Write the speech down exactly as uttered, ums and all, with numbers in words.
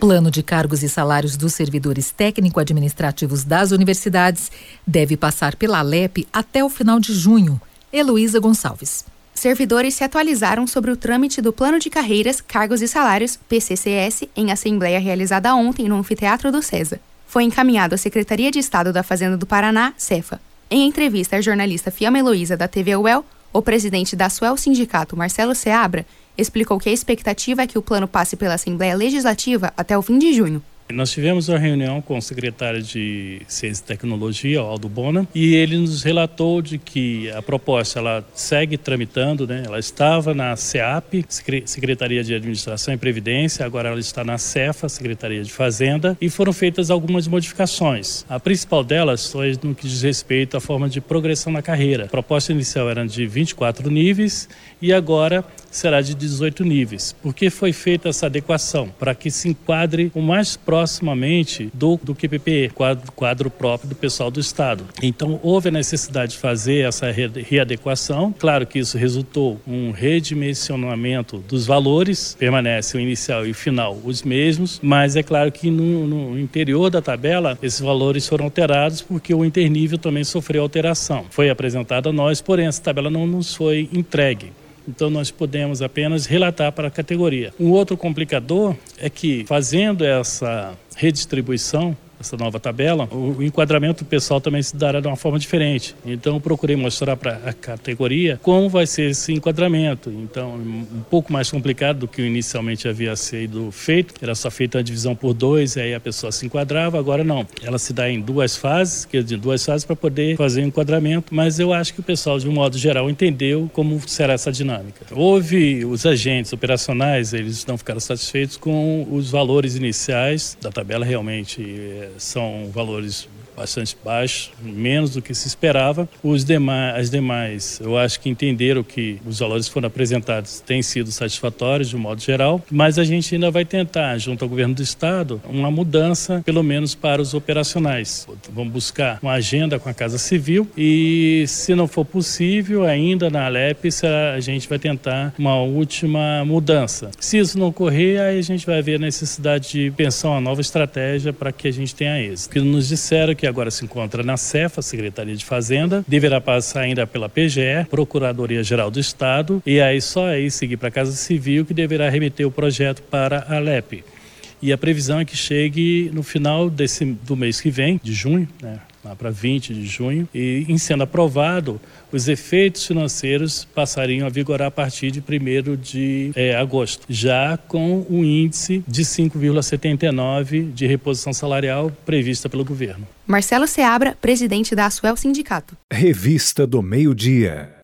Plano de Cargos e Salários dos Servidores Técnico-Administrativos das Universidades deve passar pela Alep até o final de junho. Heloísa Gonçalves. Servidores se atualizaram sobre o trâmite do Plano de Carreiras, Cargos e Salários, P C C S, em assembleia realizada ontem no Anfiteatro do César. Foi encaminhado à Secretaria de Estado da Fazenda do Paraná, Cefa. Em entrevista à jornalista Fiamma Heloísa da T V U E L, o presidente da Suel Sindicato, Marcelo Seabra, explicou que a expectativa é que o plano passe pela Assembleia Legislativa até o fim de junho. Nós tivemos uma reunião com o secretário de Ciência e Tecnologia, Aldo Bona, e ele nos relatou de que a proposta ela segue tramitando, né? Ela estava na SEAP, Secretaria de Administração e Previdência, agora ela está na Cefa, Secretaria de Fazenda, e foram feitas algumas modificações. A principal delas foi no que diz respeito à forma de progressão na carreira. A proposta inicial era de vinte e quatro níveis e agora será de dezoito níveis. Por que foi feita essa adequação? Para que se enquadre o mais proximamente do, do Q P P E, quadro, quadro próprio do pessoal do Estado. Então, houve a necessidade de fazer essa re, readequação. Claro que isso resultou um redimensionamento dos valores, permanece o inicial e o final os mesmos, mas é claro que no, no interior da tabela, esses valores foram alterados porque o internível também sofreu alteração. Foi apresentado a nós, porém essa tabela não nos foi entregue. Então, nós podemos apenas relatar para a categoria. Um outro complicador é que, fazendo essa redistribuição, essa nova tabela, o enquadramento pessoal também se dará de uma forma diferente. Então, eu procurei mostrar para a categoria como vai ser esse enquadramento. Então, um pouco mais complicado do que inicialmente havia sido feito. Era só feita a divisão por dois, e aí a pessoa se enquadrava. Agora não. Ela se dá em duas fases, quer dizer, duas fases para poder fazer o enquadramento. Mas eu acho que o pessoal, de um modo geral, entendeu como será essa dinâmica. Houve os agentes operacionais, eles não ficaram satisfeitos com os valores iniciais da tabela, realmente são valores bastante baixos, menos do que se esperava. Os demais, as demais, eu acho que entenderam que os valores que foram apresentados têm sido satisfatórios de um modo geral, mas a gente ainda vai tentar, junto ao governo do estado, uma mudança, pelo menos para os operacionais. Vamos buscar uma agenda com a Casa Civil e, se não for possível, ainda na Alep, a gente vai tentar uma última mudança. Se isso não ocorrer, aí a gente vai ver a necessidade de pensar uma nova estratégia para que a gente tenha êxito. Porque nos disseram que agora se encontra na Cefa, Secretaria de Fazenda, deverá passar ainda pela P G E, Procuradoria-Geral do Estado, e aí só aí seguir para a Casa Civil, que deverá remeter o projeto para a Alep. E a previsão é que chegue no final desse, do mês que vem, de junho, né, lá para vinte de junho, e em sendo aprovado, os efeitos financeiros passariam a vigorar a partir de primeiro de é, agosto, já com o índice de cinco vírgula setenta e nove de reposição salarial prevista pelo governo. Marcelo Seabra, presidente da Suel Sindicato. Revista do Meio-Dia.